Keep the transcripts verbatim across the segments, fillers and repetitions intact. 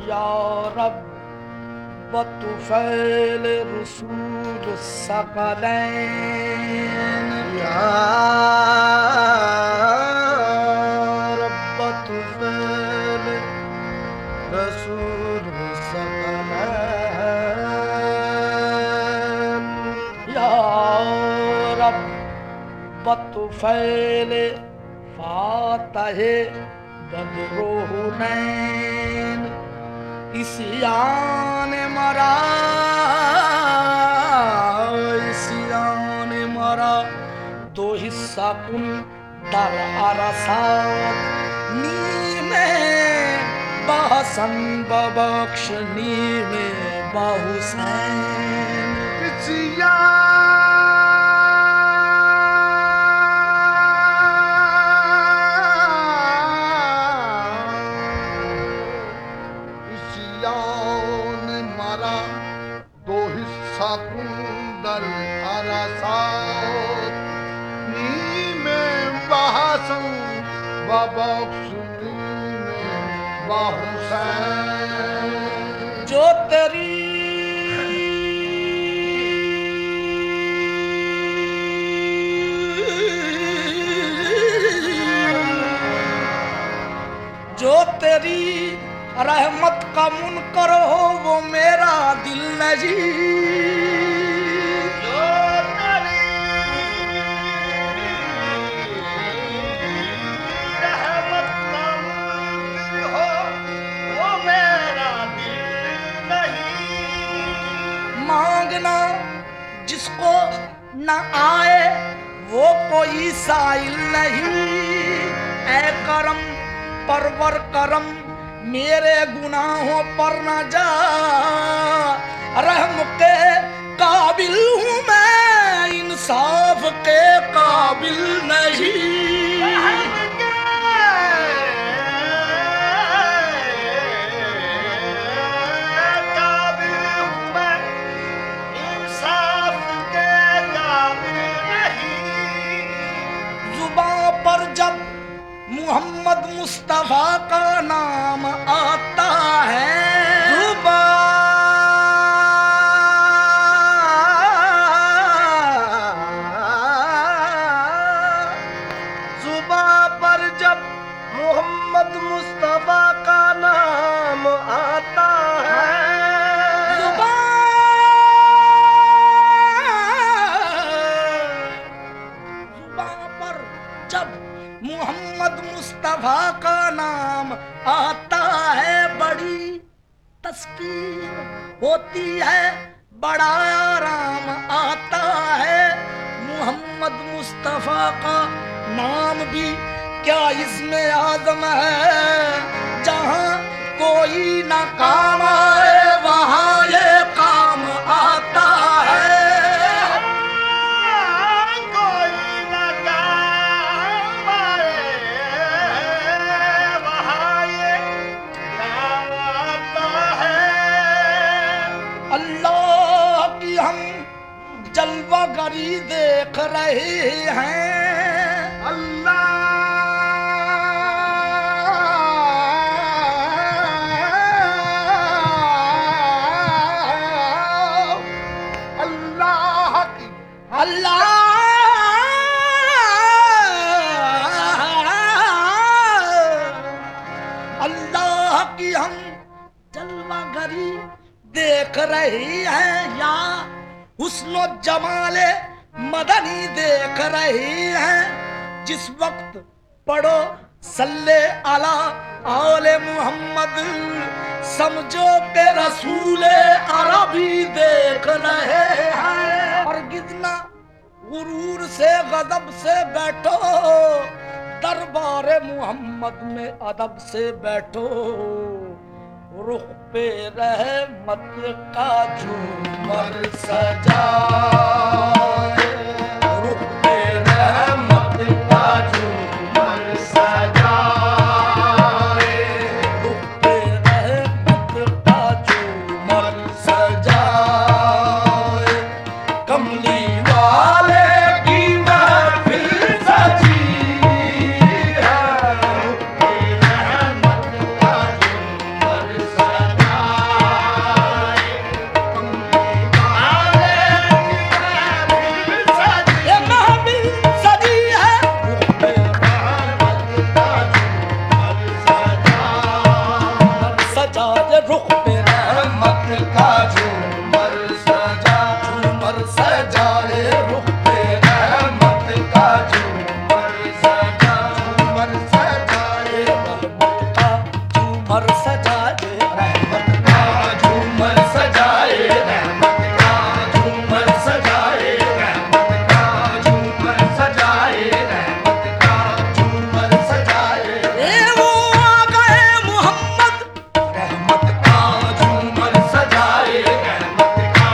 या रब तुफैल रसूल सकलैन, या रब तुफैल रसूल सकलैन, या रब तुफैल फातहे बदरुहुनैन, इसियान मरा इसियान मरा दो हिस्सा कुन दर अरसात, नीमे बहसन बबख्श नीमे बहुसैन, इसियान मरा दो हिस्सा कुंदर अरसात, नीमे बहसन बबख्श नीमे बहुसैन, जो तेरी जो तेरी रहमत का मुनकर हो वो मेरा दिल नहीं, जो तेरी रहमत का मुनकर हो वो मेरा दिल नहीं, मांगना जिसको न आए वो कोई साइल नहीं, ऐ करम परवर करम मेरे गुनाहों पर न जा, रहम के काबिल हूँ मैं इंसाफ के काबिल नहीं, काबिल हूँ मैं इंसाफ के काबिल नहीं, जुबां पर जब मोहम्मद मुस्तफा का नाम आता है, जुबां पर जब मोहम्मद मुस्तफा का नाम आता है, जुबां पर जब मोहम्मद मुस्तफा का नाम आता है, बड़ी तस्कीन होती है बड़ा आराम आता है, मोहम्मद मुस्तफा का नाम भी क्या इसमें आज़म है, जहां कोई ना काम आए वहां ये काम आता है, अल्लाह की हम जलवागरी देख रहे हैं, अल्लाह अल्लाह की अल्लाह अल्लाह की हम जलवागरी देख रही हैं, या हुस्नो जमाले मदनी देख रही हैं, जिस वक्त पढ़ो सल्ले अला आले मुहम्मद समझो के रसूले अरबी देख रहे हैं, और गिजना गुरूर से गजब से बैठो दरबार मुहम्मद में अदब से बैठो, रुख पे रहमत का झूमर सजाए, रुख पे रहमत का झूमर सजाए, रुख पे रहमत का झूमर सजाए, कमली वाले की महफिल सजी है, रुख पे रहमत का झूमर सजाए। सजा जे रुख पे रहमत का झूमर सजा झूमर सजा रे रुख पे रहमत का झूमर सजा झूमर सजा रे रहमत का झूमर सजा जे रहमत का झूमर सजाए रहमत का झूमर सजाए रहमत का झूमर सजाए रहमत का झूमर सजाए ए वो आ गए मोहम्मद रहमत का झूमर सजाए रहमत का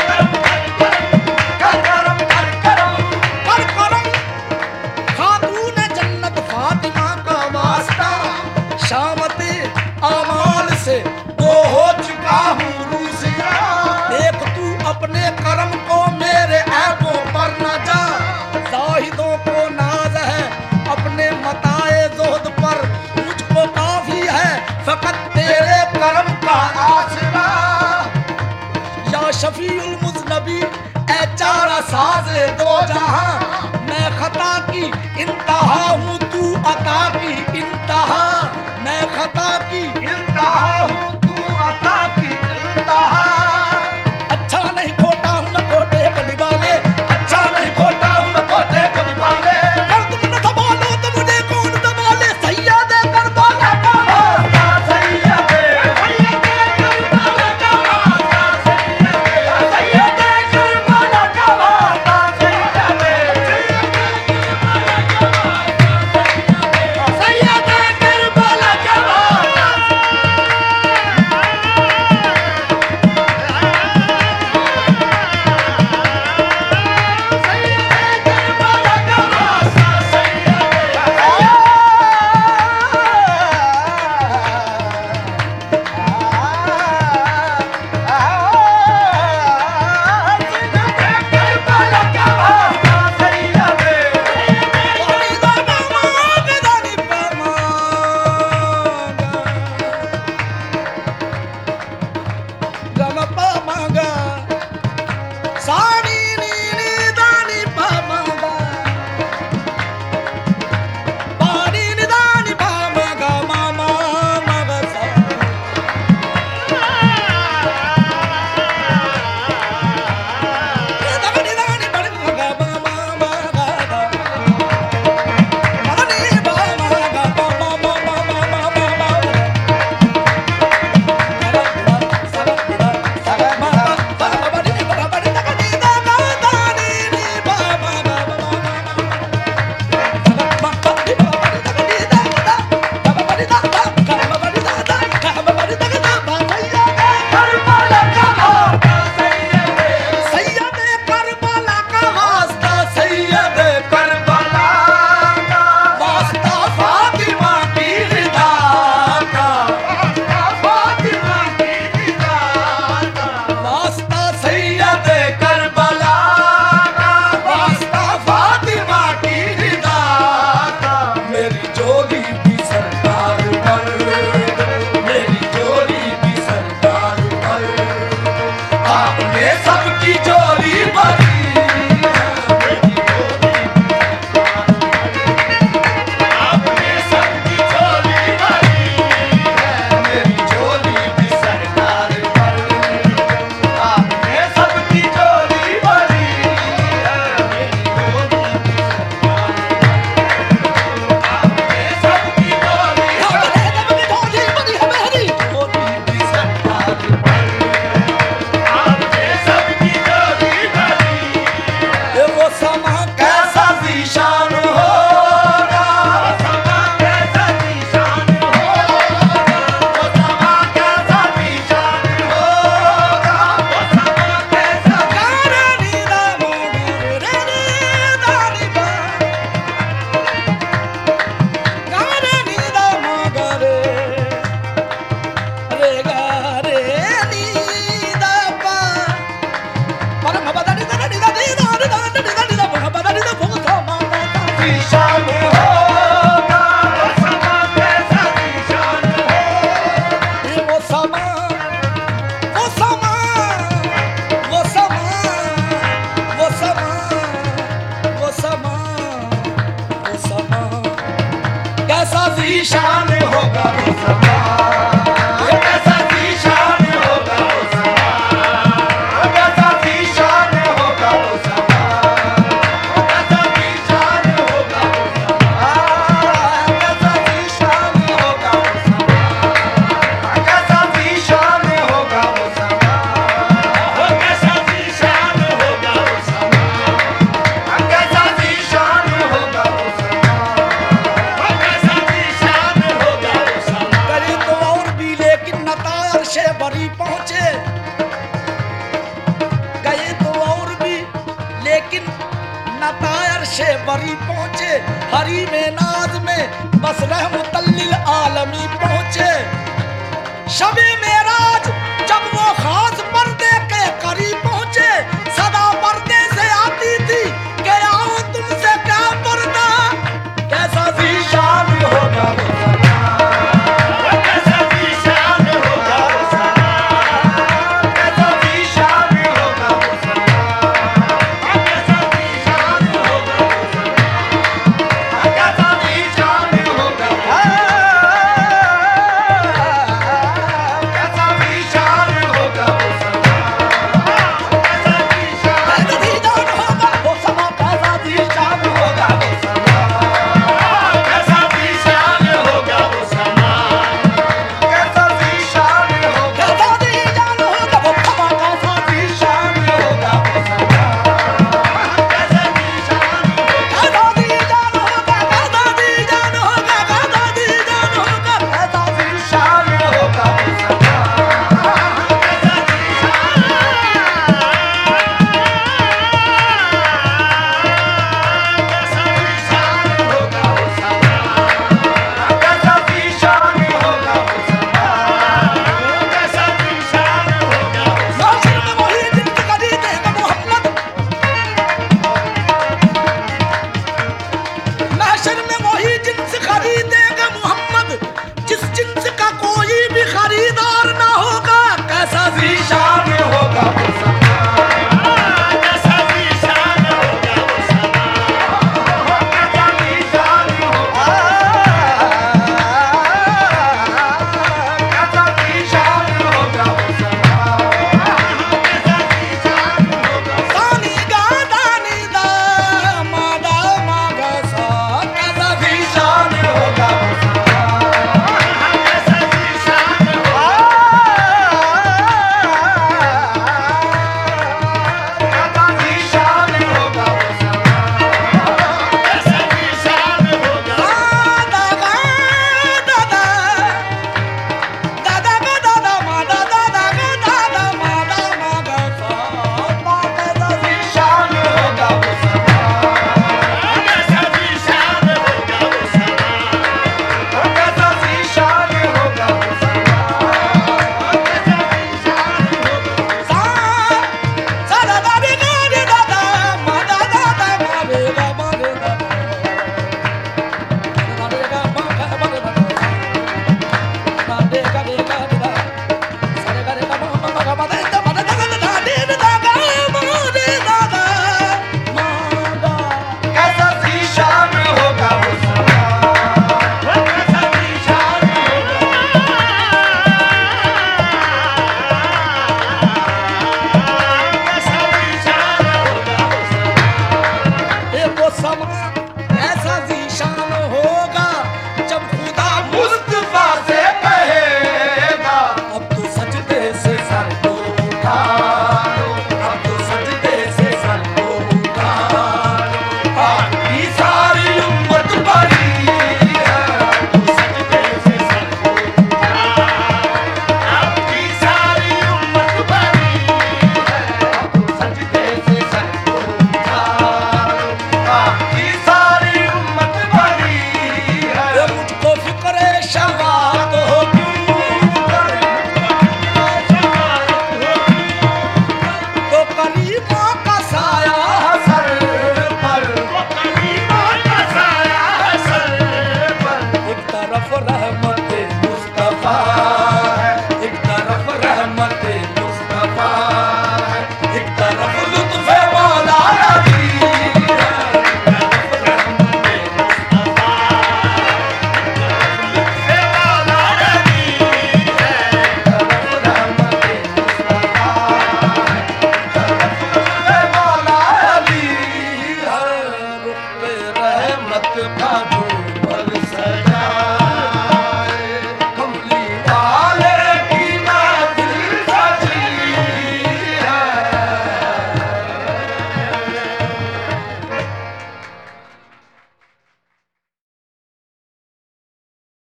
कर करम खातून जन्नत फातिमा का वास्ता शामते आमाल से वो हो चुका हूँ रूसिया देख तू अपने कर्म को मेरे ऐबों पर न जा जाहिदों को नाज है अपने मताए जोहद पर मुझको काफी है फकत तेरे कर्म का आसरा या शफीउल मुज़नबी ए चारा साज़े दो जहां मैं खता की इंतहा हूँ तू अता की इंतहा मैं खता की इंतहा हूँ तू अता की इंतहा अच्छा नहीं खोटा हूँ मैं खोटे कभी वाले अच्छा नहीं खोटा हूँ मैं खोटे कभी वाले अगर तुम न संभालो तो मुझे कौन संभाले सैयद करबला का वास्ता सैयद सैयद करबला का वास्ता सैयद सैयद करबला का वास्ता सैयद कैसा जीशान होगा वो समा, कैसा जीशान होगा वो समा, कैसा जीशान होगा वो समा, कैसा जीशान होगा वो समा, कैसा जीशान होगा वो समा, कैसा जीशान होगा वो समा, कैसा जीशान होगा वो समा, कैसा जीशान होगा वो समा, कैसा जीशान होगा वो समा। करी तो और भी लेकिन नतायर से बरी पहुंचे, गए तो और भी लेकिन नतायर से बरी पहुंचे, हरी में नाज में बस रहम